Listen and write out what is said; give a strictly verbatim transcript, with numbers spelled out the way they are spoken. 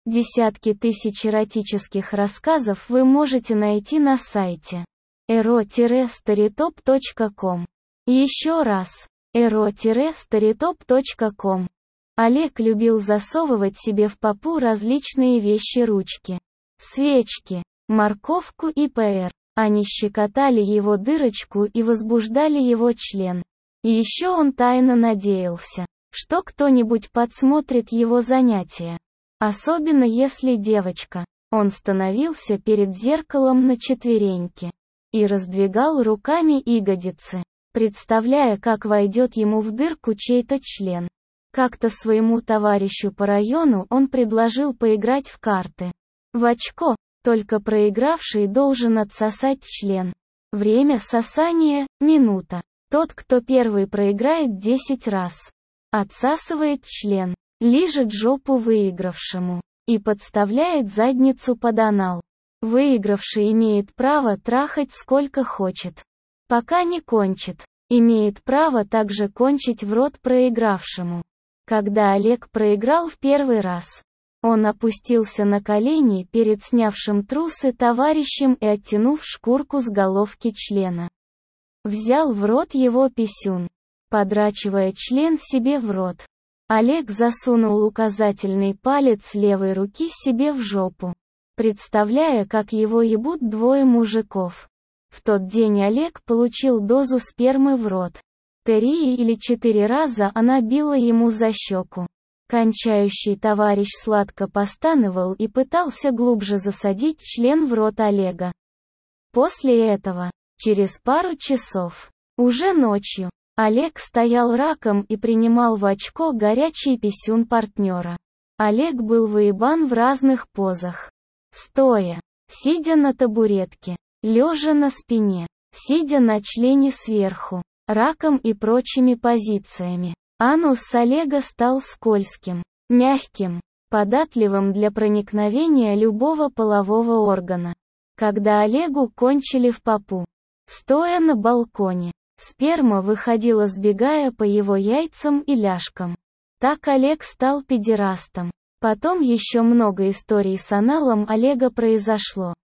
Десятки тысяч эротических рассказов вы можете найти на сайте эро старитоп точка ком. Еще раз, эро старитоп точка ком. Олег любил засовывать себе в попу различные вещи-ручки, свечки, морковку и ПР. Они щекотали его дырочку и возбуждали его член. И еще он тайно надеялся, что кто-нибудь подсмотрит его занятия. Особенно если девочка. Он становился перед зеркалом на четвереньки и раздвигал руками ягодицы, представляя, как войдет ему в дырку чей-то член. Как-то своему товарищу по району он предложил поиграть в карты. В очко, только проигравший должен отсосать член. Время сосания – минута. Тот, кто первый проиграет десять раз, отсасывает член, лижет жопу выигравшему и подставляет задницу под анал. Выигравший имеет право трахать сколько хочет, пока не кончит. Имеет право также кончить в рот проигравшему. Когда Олег проиграл в первый раз, он опустился на колени перед снявшим трусы товарищем и, оттянув шкурку с головки члена, взял в рот его писюн, подрачивая член себе в рот. Олег засунул указательный палец левой руки себе в жопу, представляя, как его ебут двое мужиков. В тот день Олег получил дозу спермы в рот. Три или четыре раза она била ему за щеку. Кончающий товарищ сладко постановал и пытался глубже засадить член в рот Олега. После этого, через пару часов, уже ночью, Олег стоял раком и принимал в очко горячий писюн партнера. Олег был выебан в разных позах. Стоя, сидя на табуретке, лежа на спине, сидя на члене сверху, раком и прочими позициями. Анус Олега стал скользким, мягким, податливым для проникновения любого полового органа. Когда Олегу кончили в попу, стоя на балконе, сперма выходила, сбегая по его яйцам и ляжкам. Так Олег стал педерастом. Потом еще много историй с аналом Олега произошло.